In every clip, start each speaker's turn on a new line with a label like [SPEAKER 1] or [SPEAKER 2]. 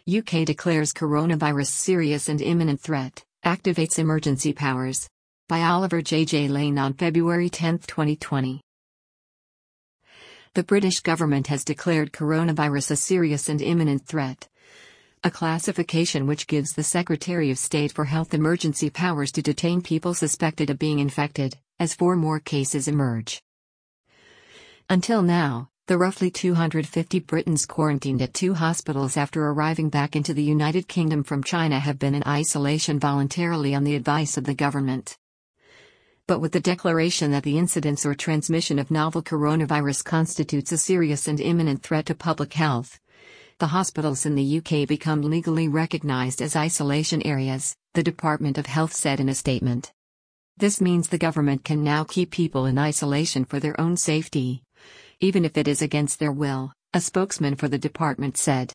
[SPEAKER 1] UK declares coronavirus serious and imminent threat, activates emergency powers. By Oliver J. Lane on February 10, 2020. The British government has declared coronavirus a serious and imminent threat, a classification which gives the Secretary of State for Health emergency powers to detain people suspected of being infected, as 4 more cases emerge. Until now, the roughly 250 Britons quarantined at 2 hospitals after arriving back into the United Kingdom from China have been in isolation voluntarily on the advice of the government. But with the declaration that the incidence or transmission of novel coronavirus constitutes a serious and imminent threat to public health, the hospitals in the UK become legally recognised as isolation areas, the Department of Health said in a statement. This means the government can now keep people in isolation for their own safety, even if it is against their will, a spokesman for the department said.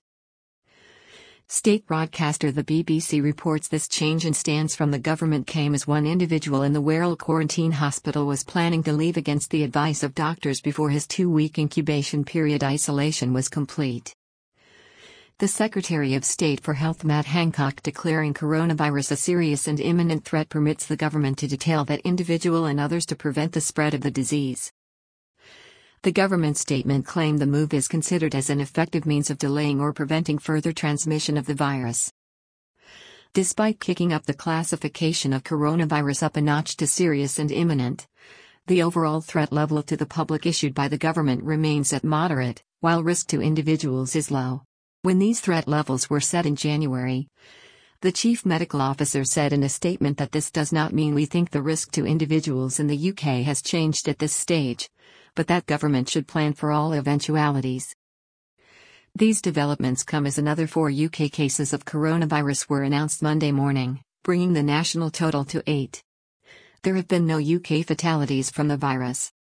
[SPEAKER 1] State broadcaster the BBC reports this change in stance from the government came as one individual in the Wirral Quarantine Hospital was planning to leave against the advice of doctors before his 2-week incubation period isolation was complete. The Secretary of State for Health Matt Hancock declaring coronavirus a serious and imminent threat permits the government to detail that individual and others to prevent the spread of the disease. The government statement claimed the move is considered as an effective means of delaying or preventing further transmission of the virus. Despite kicking up the classification of coronavirus up a notch to serious and imminent, the overall threat level to the public issued by the government remains at moderate, while risk to individuals is low. When these threat levels were set in January, the chief medical officer said in a statement that this does not mean we think the risk to individuals in the UK has changed at this stage, but that government should plan for all eventualities. These developments come as another 4 UK cases of coronavirus were announced Monday morning, bringing the national total to 8. There have been no UK fatalities from the virus.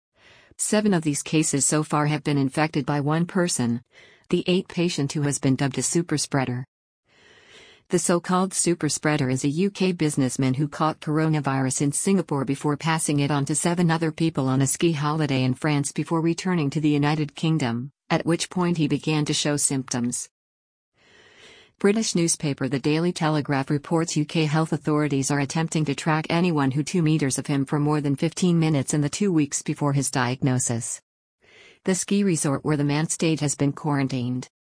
[SPEAKER 1] 7 of these cases so far have been infected by one person, the 8th patient who has been dubbed a superspreader. The so-called superspreader is a UK businessman who caught coronavirus in Singapore before passing it on to 7 other people on a ski holiday in France before returning to the United Kingdom, at which point he began to show symptoms. British newspaper The Daily Telegraph reports UK health authorities are attempting to track anyone who 2 meters of him for more than 15 minutes in the 2 weeks before his diagnosis. The ski resort where the man stayed has been quarantined.